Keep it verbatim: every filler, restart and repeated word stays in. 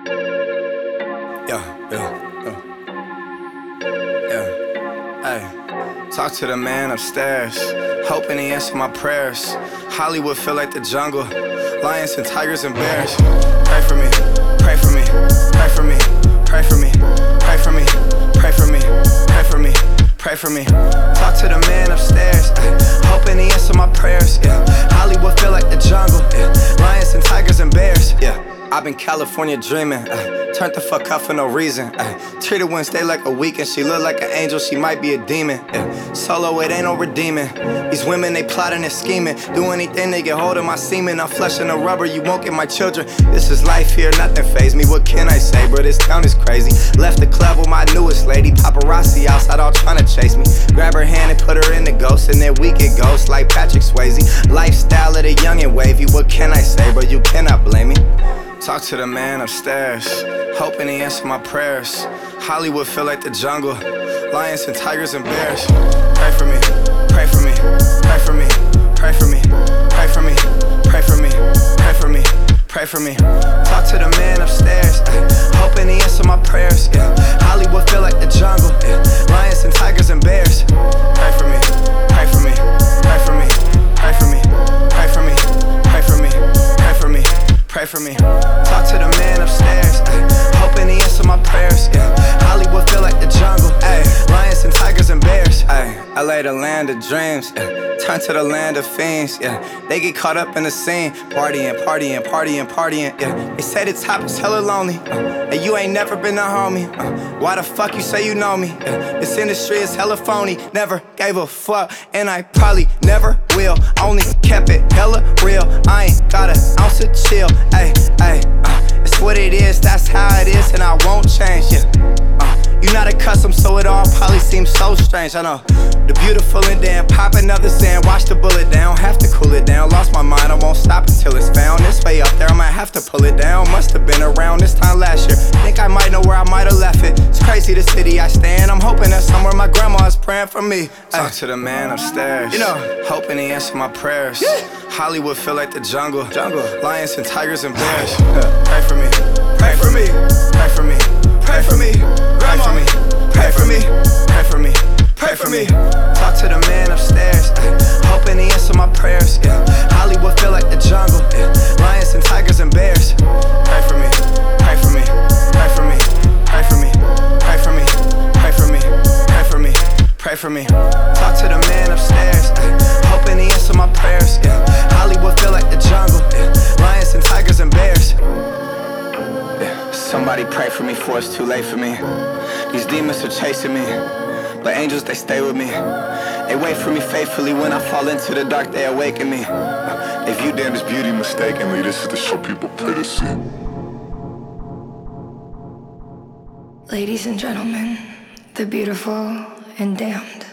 Yeah, yeah, yeah, yeah. Hey, talk to the man upstairs, hoping he answer my prayers. Hollywood feel like the jungle, lions and tigers and bears. Pray for me, pray for me, pray for me, pray for me, pray for me, pray for me, pray for me, pray for me. Talk to the man upstairs, ay, hoping he answer my prayers. Yeah, Hollywood feel like the jungle, yeah, lions and tigers and bears. Yeah, I've been California dreaming, ay, turned the fuck up for no reason. Ay, treated Wednesday like a weekend, she look like an angel, she might be a demon. Yeah, solo, it ain't no redeeming. These women, they plotting and scheming, do anything they get hold of my semen. I'm fleshing the rubber, you won't get my children. This is life here, nothing faze me. What can I say, bro? This town is crazy. Left the club with my newest lady, paparazzi outside all trying to chase me. Grab her hand and put her in the ghost, and then we get ghosts like Patrick Swayze. Lifestyle of the young and wavy. What can I say, bro? You cannot blame me. Talk to the man upstairs, hoping he answer my prayers. Hollywood feel like the jungle, lions and tigers and bears. Pray for me, pray for me, pray for me, pray for me, pray for me, pray for me, pray for me, pray for me. Talk to the man upstairs, ay, hoping he answer my prayers. Yeah, Hollywood feel like the jungle, yeah, lions and tigers and bears. Pray for me, pray for me, pray for me, pray for me, pray for me, pray for me, pray for me, pray for me. Talk to the man upstairs, ay, hoping he answer my prayers. Yeah, Hollywood feel like the jungle, ay, lions and tigers and bears. Ay, L A the land of dreams, yeah, turn to the land of fiends. Yeah, they get caught up in the scene, partying, partying, partying, partying. Yeah, they say the top is hella lonely, uh, and you ain't never been a homie. Uh, why the fuck you say you know me? Yeah, this industry is hella phony. Never gave a fuck, and I probably never will. Only kept it hella real. I ain't got an ounce of chill. Ay, ay, uh, it's what it is. That's how it is, and I won't change. Yeah. Uh, You're not accustomed, so it all probably seems so strange. I know the beautiful and then pop another sand. Watch the bullet down, have to cool it down. Lost my mind, I won't stop until it's found. This way up there, I might have to pull it down. Must have been around this time last year. Think I might know where I might have left it. It's crazy the city I stay in. I'm hoping that somewhere my grandma is praying for me. Talk to the man upstairs, you know, hoping he answer my prayers. Yeah. Hollywood feel like the jungle, jungle, lions and tigers and bears. Pray for me, pray for me, pray for me, pray for me, pray for me, pray for me, pray for me, pray for me. Talk to the man upstairs, ay, hoping he answer my prayers. Yeah, Hollywood feel like the jungle, yeah, lions and tigers and bears. Pray for me, pray for me, pray for me, pray for me, pray for me, pray for me, pray for me, pray for me. Talk to the man upstairs, ay, hoping he answer my prayers. Yeah, Hollywood feel like the jungle, yeah, lions and tigers and bears. Yeah, somebody pray for me before it's too late for me. These demons are chasing me, but angels, they stay with me. They wait for me faithfully. When I fall into the dark, they awaken me. They view damned's beauty mistakenly. This is the show people pay to see. Ladies and gentlemen, the beautiful and damned.